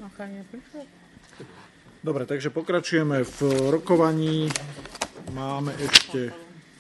Dobre, takže pokračujeme v rokovaní. Máme ešte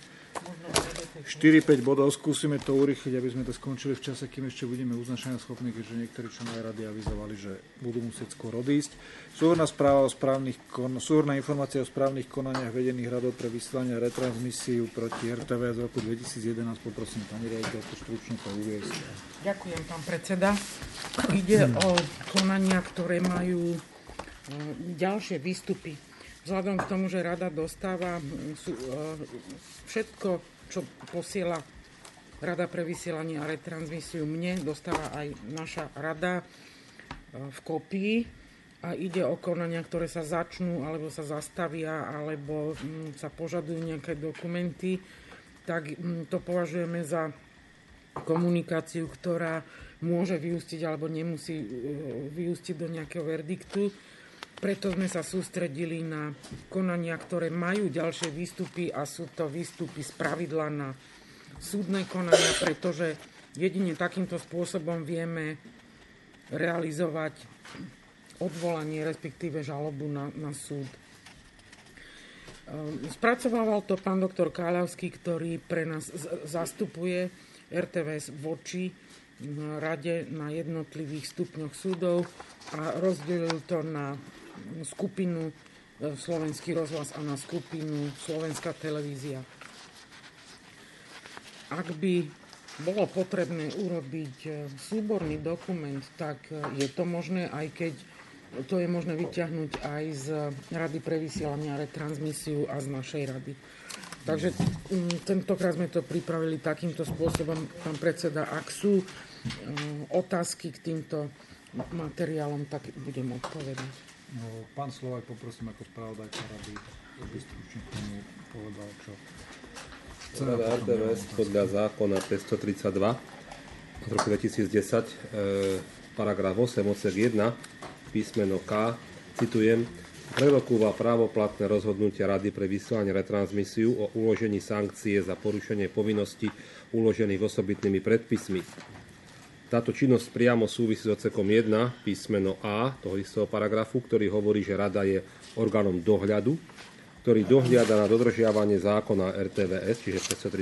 4-5 bodov. Skúsime to urýchliť, aby sme to skončili v čase, kým ešte budeme uznašania schopní, keďže niektorí členovia rady avizovali, že budú musieť skôr odísť. Súhrnná informácia o správnych konaniach vedených radov pre vysielanie a retransmisiu proti RTV z roku 2011. Poprosím pani riaditeľku stručne to uviesť. Ďakujem, pán predseda. Ide o konania, ktoré majú ďalšie výstupy. Vzhľadom k tomu, že rada dostáva všetko, čo posiela Rada pre vysielanie a retransmisiu mne, dostáva aj naša rada v kopii a ide o konania, ktoré sa začnú alebo sa zastavia alebo sa požadujú nejaké dokumenty, tak to považujeme za komunikáciu, ktorá môže vyústiť alebo nemusí vyústiť do nejakého verdiktu. Preto sme sa sústredili na konania, ktoré majú ďalšie výstupy a sú to výstupy spravidla na súdne konania, pretože jedine takýmto spôsobom vieme realizovať odvolanie, respektíve žalobu na súd. Spracovával to pán doktor Káľavský, ktorý pre nás zastupuje RTVS voči rade na jednotlivých stupňoch súdov a rozdelil to na skupinu Slovenský rozhlas a na skupinu Slovenská televízia. Ak by bolo potrebné urobiť súborný dokument, tak je to možné, aj keď to je možné vyťahnuť aj z Rady pre vysielanie a retransmisiu a z našej rady. Takže tentokrát sme to pripravili takýmto spôsobom. Pán predseda, ak sú otázky k týmto materiálom, tak budem odpovedať. Pán Slovák, poprosím ako spravodajca rady, aby stručne k tomu povedal, čo Rada RTVS podľa zákona 532 z roku 2010 paragraf 8 odsek 1 písmeno K, citujem, prerokúva právoplatné rozhodnutia Rady pre vysielanie retransmisiu o uložení sankcie za porušenie povinností uložených osobitnými predpismi. Táto činnosť priamo súvisí s odsekom 1 písmeno A toho istého paragrafu, ktorý hovorí, že Rada je orgánom dohľadu, ktorý dohliada na dodržiavanie zákona RTVS, čiže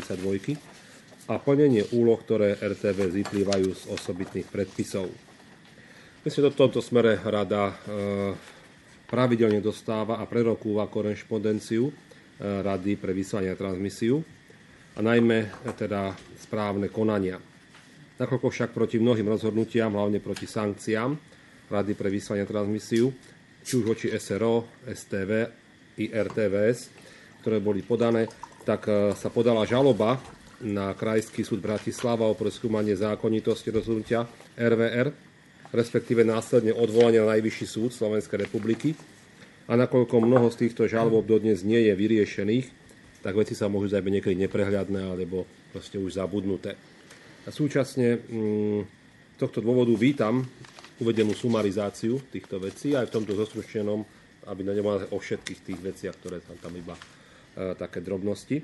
532, a plnenie úloh, ktoré RTVS vyplývajú z osobitných predpisov. Myslím, že v tomto smere Rada pravidelne dostáva a prerokúva korešpondenciu Rady pre vysielanie a transmisiu a najmä teda správne konania. Nakoľko však proti mnohým rozhodnutiam, hlavne proti sankciám Rady pre vysielanie a transmisiu, či už voči SRO, STV i RTVS, ktoré boli podané, tak sa podala žaloba na Krajský súd Bratislava o preskúmanie zákonitosti rozhodnutia RVR, respektíve následne odvolanie na Najvyšší súd Slovenskej republiky. A nakoľko mnoho z týchto žalob dodnes nie je vyriešených, tak veci sa môžu byť niekedy neprehľadné alebo proste už zabudnuté. A súčasne z tohto dôvodu vítam uvedenú sumarizáciu týchto vecí aj v tomto zostručnenom, aby nemohli o všetkých tých veciach, ktoré tam iba také drobnosti.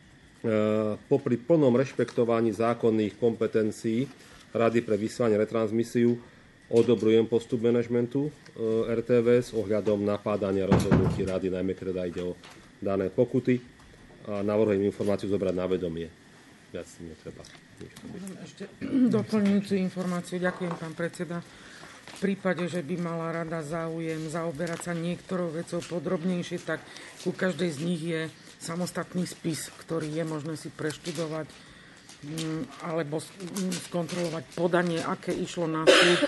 Popri plnom rešpektovaní zákonných kompetencií Rady pre vysielanie retransmisiu odobrujem postup manažmentu RTVS ohľadom napádania rozhodnutí Rady, najmä keď ide o dané pokuty, a navrhujem informáciu zobrať na vedomie. Viac si netreba. Ešte doplňujúcu informáciu. Ďakujem, pán predseda. V prípade, že by mala rada záujem zaoberať sa niektorou vecou podrobnejšie, tak ku každej z nich je samostatný spis, ktorý je možné si preštudovať alebo skontrolovať podanie, aké išlo na súd.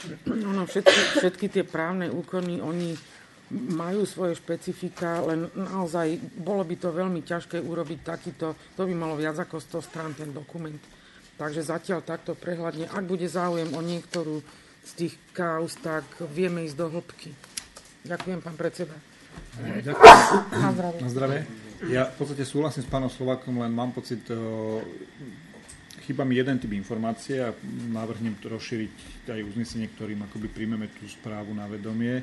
Všetky tie právne úkony, oni majú svoje špecifika, len naozaj bolo by to veľmi ťažké urobiť takýto, to by malo viac ako 100 strán ten dokument. Takže zatiaľ takto prehľadne. Ak bude záujem o niektorú z tých kauz, tak vieme ísť do hĺbky. Ďakujem, pán predseda. Ďakujem. Na zdravie. Ja v podstate súhlasím s pánom Slovákom, len mám pocit, chýba mi jeden typ informácie a navrhnem rozšíriť aj uznesenie, ktorým akoby príjmeme tú správu na vedomie,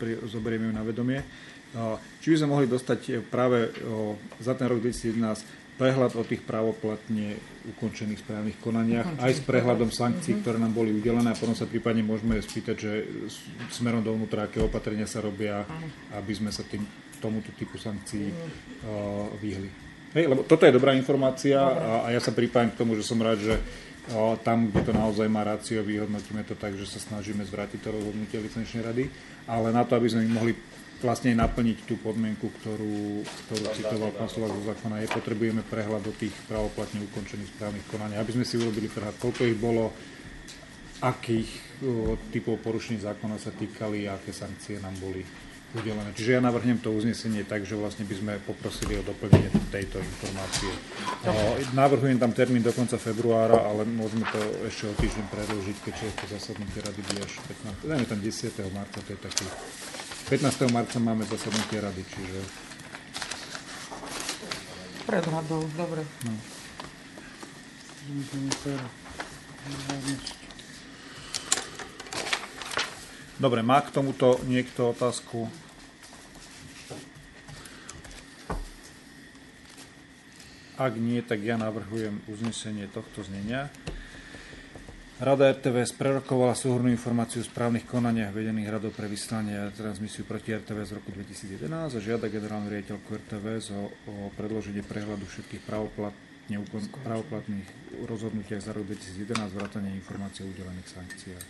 zoberieme ju na vedomie. Či by sme mohli dostať práve za ten rok 2011 prehľad o tých právoplatne ukončených správnych konaniach, aj s prehľadom sankcií, ktoré nám boli udelené, a potom sa prípadne môžeme spýtať, že smerom dovnútra, aké opatrenia sa robia, aby sme sa tomuto typu sankcií vyhli. Hej, lebo toto je dobrá informácia a ja sa pripájam k tomu, že som rád, že tam, kde to naozaj má rácio, vyhodnotíme to tak, že sa snažíme zvrátiť to rozhodnutie licenčnej rady, ale na to, aby sme mohli vlastne naplniť tú podmienku, ktorú citoval pán Slovák zo zákona, potrebujeme prehľad o tých právoplatne ukončených správnych konaní, aby sme si urobili prehľad, koľko ich bolo, akých typov porušení zákona sa týkali a aké sankcie nám boli udelené. Čiže ja navrhnem to uznesenie tak, že vlastne by sme poprosili o doplnenie tejto informácie. Navrhujem tam termín do konca februára, ale môžeme to ešte o týždeň predĺžiť, keďže to zasadnutie rady bude až 15. Dajme tam 10. marca, to je taký. 15. marca máme zasadnutie rady, čiže. Pred radou, dobre. No. Dobre, má k tomuto niekto otázku? Ak nie, tak ja navrhujem uznesenie tohto znenia. Rada RTVS prerokovala súhrnnú informáciu o správnych konaniach vedených Radou pre vysielanie a transmisiu proti RTVS z roku 2011 a žiada generálnu riaditeľku RTVS o predloženie prehľadu všetkých právoplatných rozhodnutiach za rok 2011 vrátane informácií o udelených sankciách.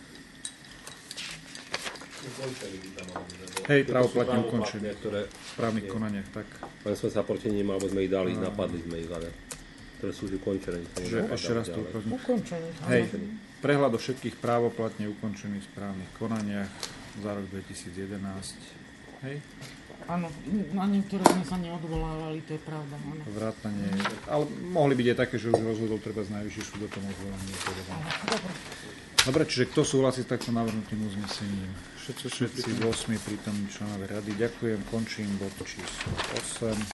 Hej, právoplatne ukončené v správnych konaniach, tak. Len sme sa proti nim, alebo sme ich dali, napadli sme ich, ale ktoré sú už ukončené. Ešte raz to ukončené. Ukončené. Hej, prehľad o všetkých právoplatne ukončených správnych konaniach za rok 2011. Hej? Áno, na niektoré sme sa neodvolávali, to je pravda. Áno. Vrátanie, ale mohli byť aj také, že už rozhodol treba z najvyšších súd o tom odvolaní. Dobre, čiže kto súhlasí s takto navrhnutým uznesením? Všetci 8 prítomní členové rady. Ďakujem, končím bod číslo 8.